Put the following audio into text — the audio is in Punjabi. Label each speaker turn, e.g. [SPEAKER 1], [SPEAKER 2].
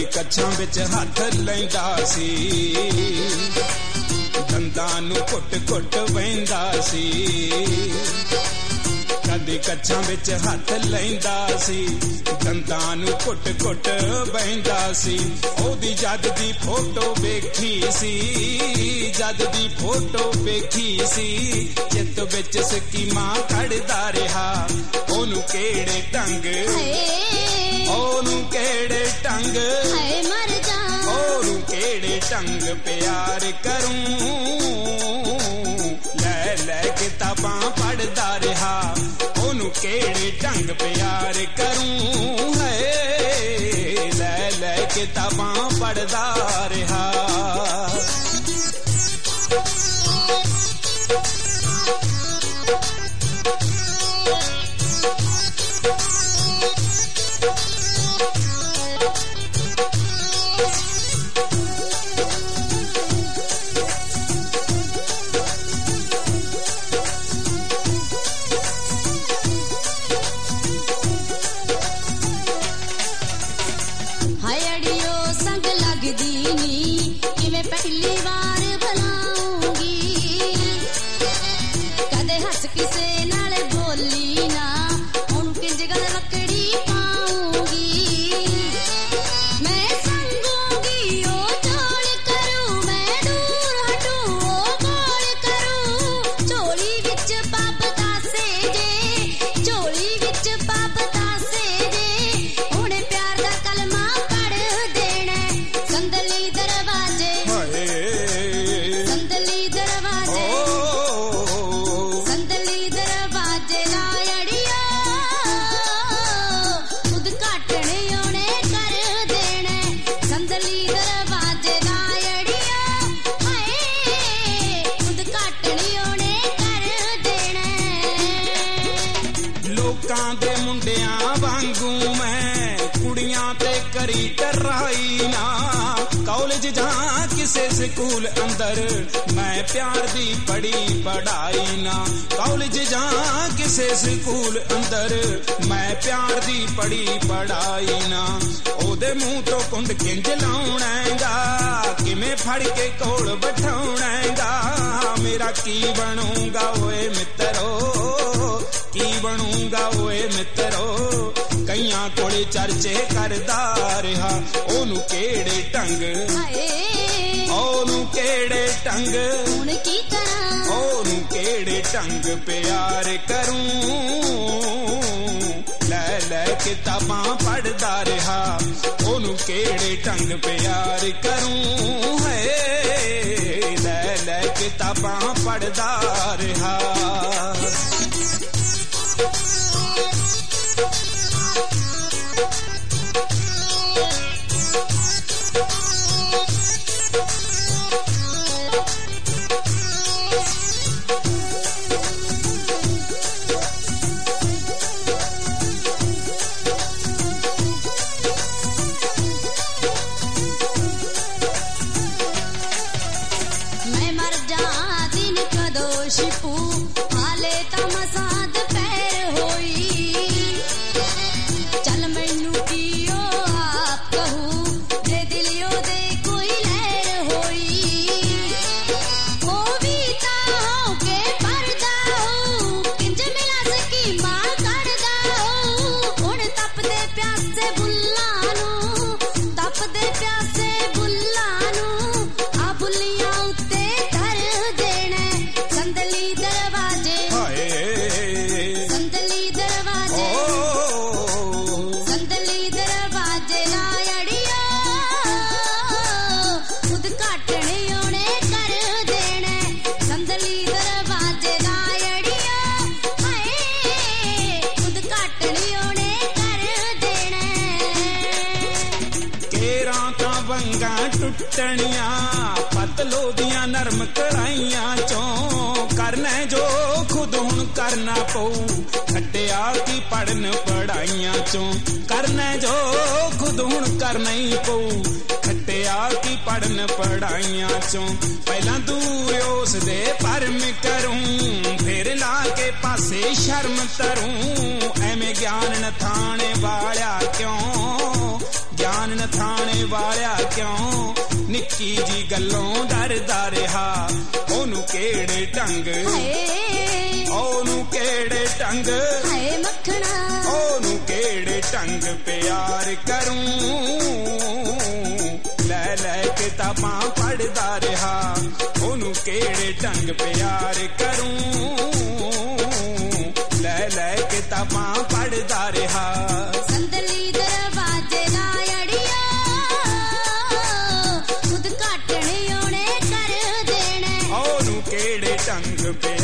[SPEAKER 1] ਕਦੀ ਕੱਛਾਂ ਵਿੱਚ ਹੱਥ ਲੈਂਦਾ ਸੀ, ਦੰਦਾਂ ਨੂੰ ਘੁੱਟ-ਘੁੱਟ ਵਹਿੰਦਾ ਸੀ। ਕਦੀ ਕੱਛਾਂ ਵਿੱਚ ਹੱਥ ਲੈਂਦਾ ਸੀ, ਦੰਦਾਂ ਨੂੰ ਘੁੱਟ-ਘੁੱਟ ਵਹਿੰਦਾ ਸੀ। ਉਹਦੀ ਜਦ ਦੀ ਫੋਟੋ ਵੇਖੀ ਸੀ, ਜਦ ਦੀ ਫੋਟੋ ਵੇਖੀ ਸੀ, ਚਿੱਤ ਵਿੱਚ ਸਕੀਮਾਂ ਕੱਢਦਾ ਰਿਹਾ। ਉਹਨੂੰ ਕਿਹੜੇ ਢੰਗ, ਉਹਨੂੰ ਕਿਹੜੇ ਢੰਗ, ਉਹਨੂੰ ਕਿਹੜੇ ਢੰਗ ਪਿਆਰ ਕਰੂੰ। ਲੈ ਲੈ ਕਿਤਾਬਾਂ ਪੜ੍ਹਦਾ ਰਿਹਾ, ਉਹਨੂੰ ਕਿਹੜੇ ਢੰਗ ਪਿਆਰ ਕਰੂੰ। ਹੈ ਲੈ ਲੈ ਕਿਤਾਬਾਂ ਪੜ੍ਹਦਾ ਰਿਹਾ। ਸਕੂਲ ਅੰਦਰ ਮੈਂ ਪਿਆਰ ਦੀ ਪੜ੍ਹੀ ਪੜ੍ਹਾਈ ਨਾ, ਕਾਲਜ ਜਾਂ ਕਿਸੇ ਸਕੂਲ ਅੰਦਰ ਮੈਂ ਪਿਆਰ ਦੀ ਪੜ੍ਹੀ ਪੜ੍ਹਾਈ ਨਾ। ਉਹਦੇ ਮੂੰਹ ਤੋਂ ਕੁੰਡ ਕਿੰਜ ਲਾਉਣਾਗਾ, ਕਿਵੇਂ ਫੜ ਕੇ ਕੋਲ ਬਿਠਾਉਣਾਗਾ। ਮੇਰਾ ਕੀ ਬਣੂਗਾ ਓਏ ਮਿੱਤਰੋ, ਕੀ ਬਣੂਗਾ ਓਏ ਮਿੱਤਰੋ। ਕਈਆਂ ਕੋਲੇ ਚਰਚੇ ਕਰਦਾ ਰਿਹਾ, ਉਹਨੂੰ ਕਿਹੜੇ ਢੰਗ, ਉਹਨੂੰ ਕਿਹੜੇ ਢੰਗ, ਹੁਣ ਕੀ ਕਰਾਂ, ਉਹਨੂੰ ਕਿਹੜੇ ਢੰਗ ਪਿਆਰ ਕਰੂੰ। ਲੈ ਲੈ ਕਿਤਾਬਾਂ ਪੜ੍ਹਦਾ ਰਿਹਾ, ਉਹਨੂੰ ਕਿਹੜੇ ਢੰਗ ਪਿਆਰ ਕਰੂੰ। ਹੈ ਲੈ ਲੈ ਕਿਤਾਬਾਂ ਪੜ੍ਹਦਾ ਰਿਹਾ। ਪਤਲੋ ਦੀਆਂ ਨਰਮ ਕੜਾਈਆਂ ਚੋਂ ਕਰਨਾ ਜੋ ਖੁਦ ਹੁਣ ਕਰਨਾ ਪਊ। ਖੱਟਿਆ ਕੀ ਪੜਨ ਪੜਾਈਆਂ ਚੋਂ ਕਰਨਾ ਜੋ ਖੁਦ ਹੁਣ ਕਰਨਾ ਹੀ ਪਊ। ਖੱਟਿਆ ਕੀ ਪੜਨ ਪੜਾਈਆਂ ਚੋਂ ਪਹਿਲਾਂ ਦੂਰ ਉਸ ਦੇ ਭਰਮ ਕਰੂੰ, ਫਿਰ ਲਾ ਕੇ ਪਾਸੇ ਸ਼ਰਮ ਤਰੂੰ। ਐਵੇਂ ਗਿਆਨ ਨਥਾਣੇ ਵਾਲਿਆ ਕਿਉਂ, ਗਿਆਨ ਜਾਨ ਨਥਾਣੇ ਵਾਲਿਆ ਕਿਉਂ ਨਿੱਕੀ ਜੀ ਗੱਲੋਂ ਡਰਦਾ ਰਿਹਾ ਉਹਨੂੰ ਕਿਹੜੇ ਢੰਗ ਉਹਨੂੰ ਕਿਹੜੇ ਢੰਗ
[SPEAKER 2] ਮੱਖਣਾ
[SPEAKER 1] ਉਹਨੂੰ ਕਿਹੜੇ ਢੰਗ ਪਿਆਰ ਕਰੂੰ ਲੈ ਲੈ ਕਿਤਾਬਾਂ ਪੜ੍ਹਦਾ ਰਿਹਾ ਉਹਨੂੰ ਕਿਹੜੇ ਢੰਗ ਪਿਆਰ ਕਰੂੰ ਲੈ ਲੈ ਕਿਤਾਬਾਂ ਪੜ੍ਹਦਾ ਰਿਹਾ
[SPEAKER 2] ਸੰਦਲੀ ਦਰਵਾਜ਼ੇ ਦਾ ਅੜਿਆ ਉਦਘਾਟਨ ਉਹਨੇ ਕਰ ਦੇਣਾ
[SPEAKER 1] ਉਹਨੂੰ ਕਿਹੜੇ ਢੰਗ